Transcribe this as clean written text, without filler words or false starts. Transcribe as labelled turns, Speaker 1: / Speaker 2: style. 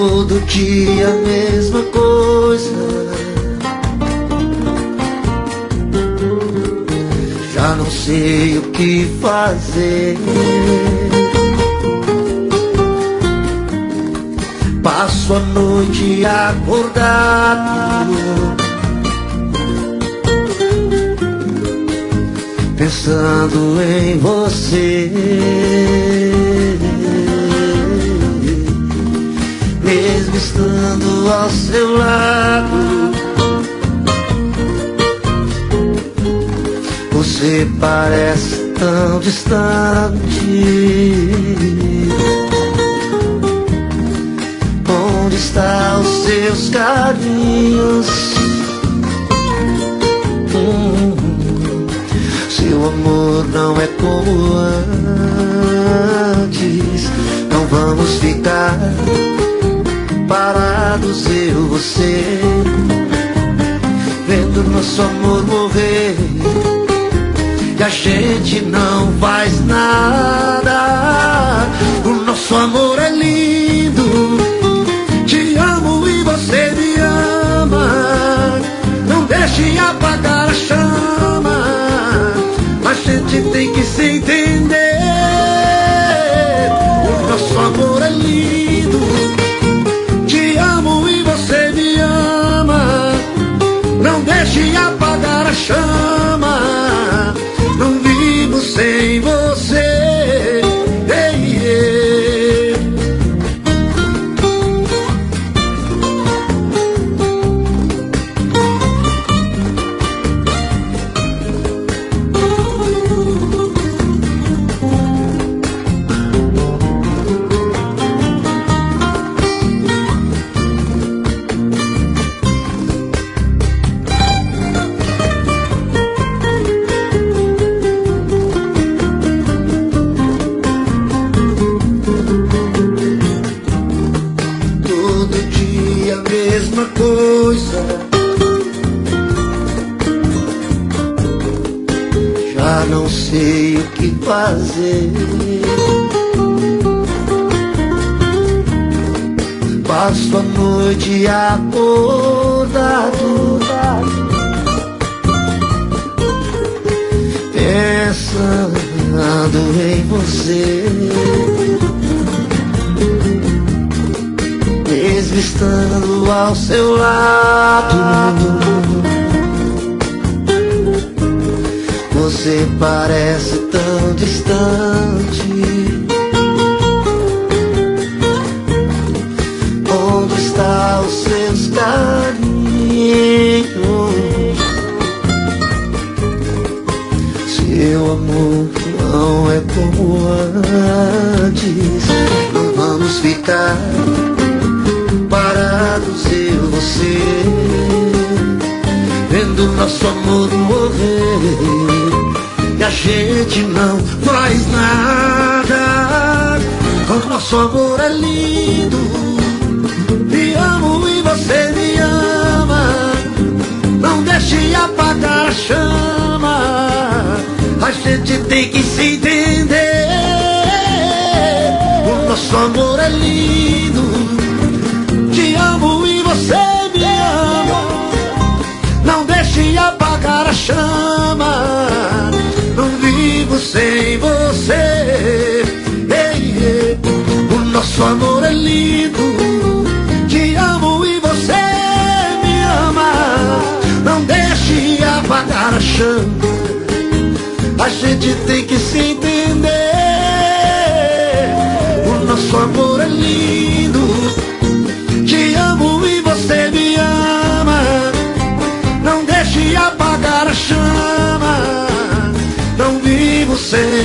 Speaker 1: Todo dia a mesma coisa, já não sei o que fazer. Passo a noite acordado, pensando em você. Mesmo estando ao seu lado, você parece tão distante. Onde estão os seus carinhos? Seu amor não é como antes. Não vamos ficar parados, eu, você, vendo nosso amor morrer, e a gente não faz nada. O nosso amor é lindo, te amo e você me ama. Não deixe apagar a chama, a gente tem que se entender. O nosso amor é lindo, te amo e você me ama. Não deixe apagar a chama, não vivo sem você. Ei, ei. Mesma coisa, já não sei o que fazer. Passo a noite acordado, pensando em você. Mesmo estando ao seu lado, você parece tão distante. Onde estão os seus carinhos? Seu amor não é como antes. Não vamos ficar parados, eu e você, vendo nosso amor morrer, e a gente não faz nada. O nosso amor é lindo, te amo e você me ama. Não deixe apagar a chama, a gente tem que se entender. O nosso amor é lindo, te amo e você me ama. Não deixe apagar a chama, não vivo sem você. Ei, ei. O nosso amor é lindo, te amo e você me ama. Não deixe apagar a chama, a gente tem que se entender. O nosso amor é lindo, te amo e você me ama. Não deixe apagar a chama, não vivo sem